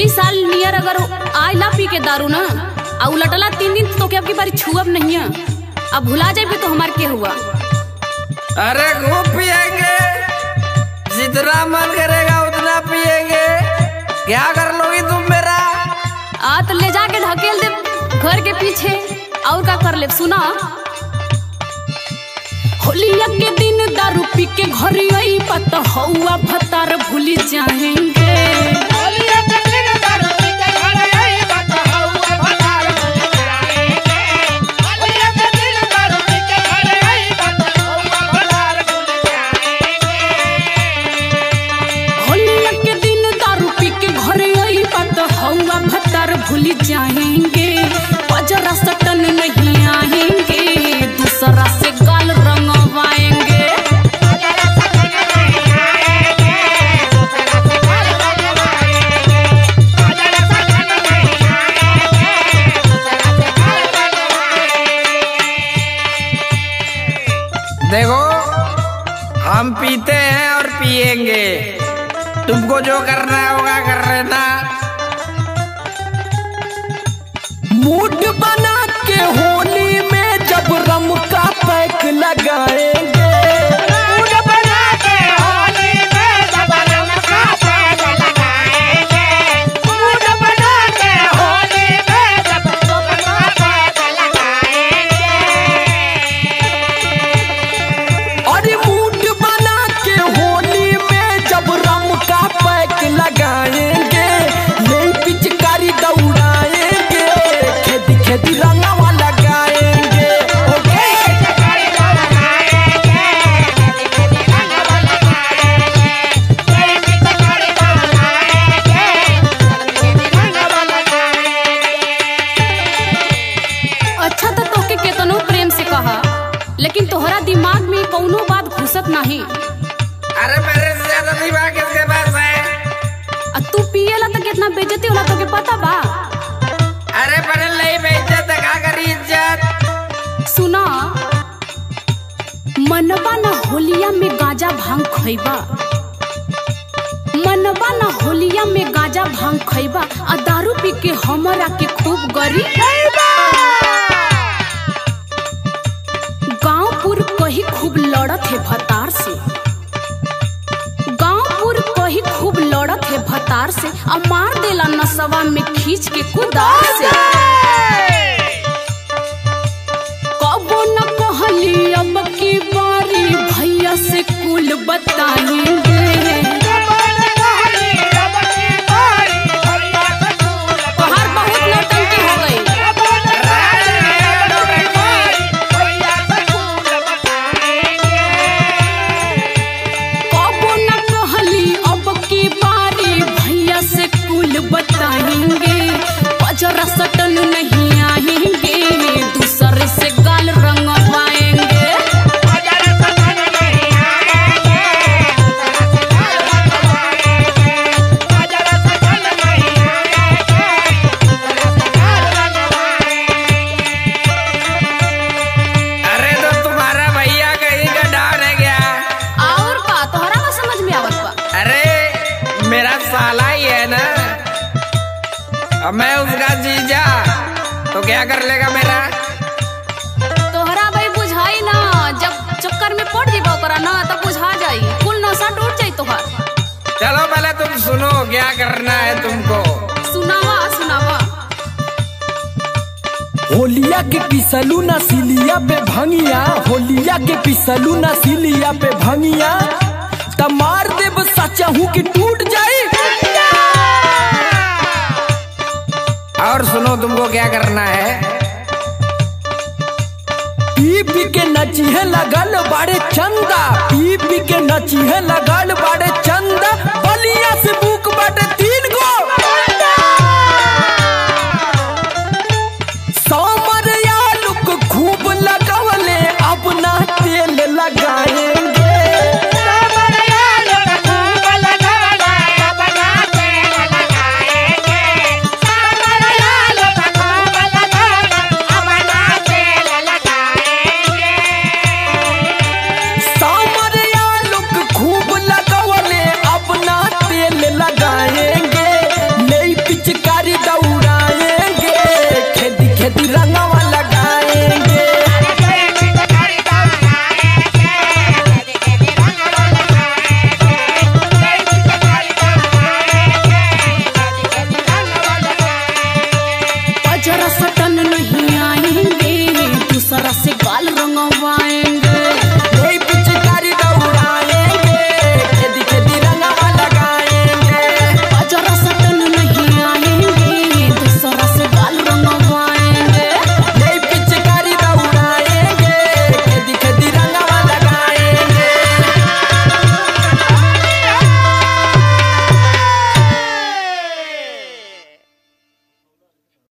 पिछली साल नियर अगर आइला पी के दारू ना आ उलटला 3 दिन तो क्या आपकी बारी छुअब नहीं है। अब भुला जाए भी तो हमारे क्या हुआ। अरे खूब पिएंगे, जितना मन करेगा उतना पिएंगे। क्या कर लोगी तुम मेरा? तो ले जाके ढकेल दे घर के पीछे और का कर ले। सुना, होलिया के दिन दारू पी के घर आई पता हुआ भतार भूल जाएंगे। भूल जाएंगे, पजरा सटन नहीं आएंगे, दूसरा से गाल रंगवाएंगे। देखो, हम पीते हैं और पिएंगे, तुमको जो करना होगा कर लेना। मूड बना के होली में जब रम का पैक लगाएंगे, मूड बना के होली में जब रम का पैक लगाएंगे, मूड बना के होली में जब रम का पैक लगाएंगे। अरे मूड बना के होली में जब रम का पैक लगाएंगे, नई पिचकारी दौड़ाएंगे, खेती रंगवा लगाएंगे। ओके, अच्छा तो तोके केतनो प्रेम से कहा, लेकिन तोहरा दिमाग में कौनो बात घुसत नहीं। अरे मेरे से ज्यादा दिमाग किसके पास है? तू पिएला तो कितना बेइज्जती होला तोके पता बा? अरे बड़े नहीं बेइज्जत का करी इज्जत। सुना, मनवा न होलिया में गांजा भांग खइबा, मनवा न होलिया में गांजा भांग खइबा, आ दारू पी के हमरा के खूब गरी गांवपुर कही खूब लड़त है भतार से, गांवपुर कही खूब लड़त है भतार से, आ मार देला नसवा में खींच के कुदार से। कबो न कहली अब की बारी भैया से कुल बताएंगे। तोहार बहुत नौटंकी हो गई। कबो न कहली अब की बारी भैया से कुल बताएंगे, पजरा सटन नहीं आएंगे, दूसरे से गाल रंगवाएंगे। अरे तो तुम्हारा भैया कहीं का डाल है क्या? और का तोहरा का समझ में आवत बा? अरे मेरा साला ही है ना, अब मैं उसका जीजा तो क्या कर लेगा मेरा? तोहरा भाई बुझाई ना, जब चक्कर में पड़ जीबा ओकरा ना तब बुझा जाई, कुल नशा टूट जाई तोहार। चलो पहले तुम सुनो क्या करना है तुमको। सुनावा सुनावा। होलिया के पिसलू ना सिलिया पे भंगिया, होलिया के पिसलू ना सिलिया पे भंगिया, त मार देब सचहू की टूट जाई। और सुनो तुमको क्या करना है। पी पी के नचिहे लगल बाड़े चंदा, पी पी के नचिहे लगल बाड़े चंदा, बलिया से बुक बाटे 3 गो, सामरिया लुक खूब लगवले, अपना तेल लगाएंगे। सामरिया लुक खूब लगवले, अपना तेल रंगवाएंगे।